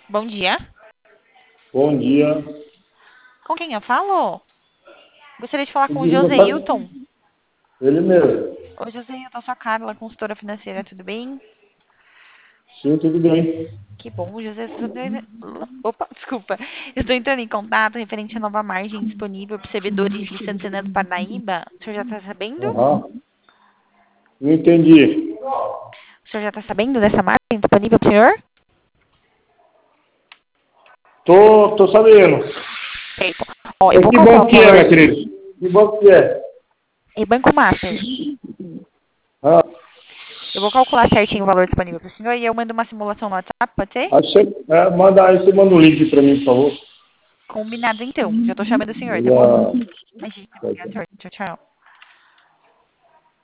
Bom dia. Bom dia. Com quem eu falo? Gostaria de falar com o Não tá- Joseilton. Ele mesmo. Oi, Joseilton, sou a Carla, consultora financeira, tudo bem? Sim, tudo bem. Que bom, José. Opa, desculpa. Eu estou entrando em contato referente à nova margem disponível para servidores de Santana do Parnaíba. O senhor já está sabendo? Aham. Não entendi. O senhor já está sabendo dessa margem disponível para o senhor? Tô sabendo. Certo. Ó, eu É vou que calcular banco o que é, valor. minha querida? Que banco que é? É Banco Master. Ah, Eu vou calcular certinho o valor disponível para o senhor e eu mando uma simulação no WhatsApp, pode ser? aí você manda um link para mim, por favor. Combinado então. Já estou chamando o senhor, tá bom? Já. Imagina, obrigada, senhor. Tchau, tchau.